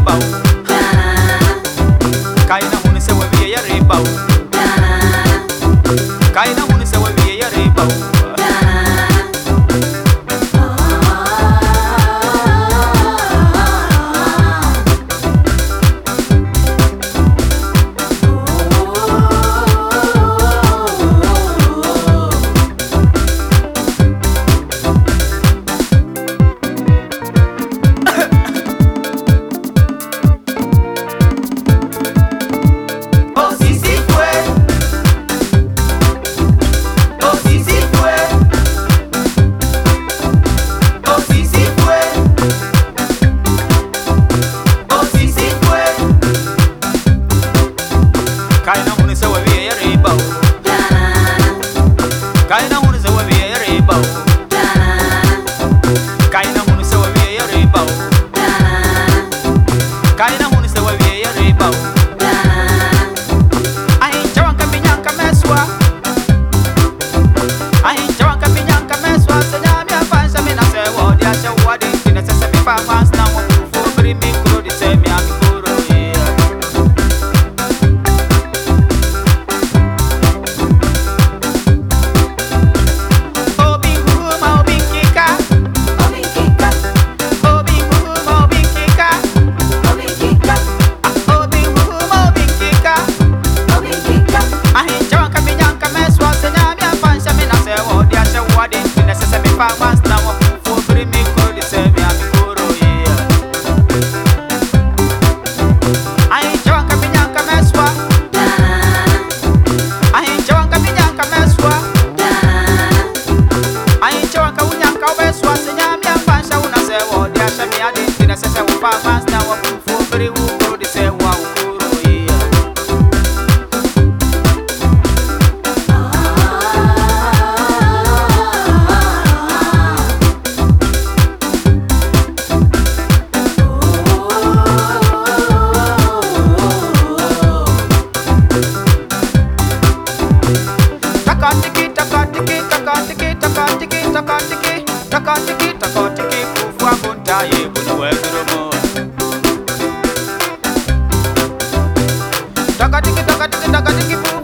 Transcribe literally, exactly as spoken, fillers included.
reba. Kaina huni se wewe ya reba. Kaina huni se wewe ya reba. Kaina huni se wewe ya reba. Kaina huni se wewe ya reba. Kaina huni se wewe ya reba. Kaina huni se wewe ya reba. Ai chawanka binyanka meswa. Ai chawanka binyanka meswa. Senyami afansa mina se wodi asha wadi. Tina se se mi pa mas na mo fo bri mi kuro di se mi ami kuro. Takatiki, takatiki, takatiki, takatiki, takatiki, takatiki, kufua kuntaye kunywe kiromo. Takatiki, takatiki, takatiki.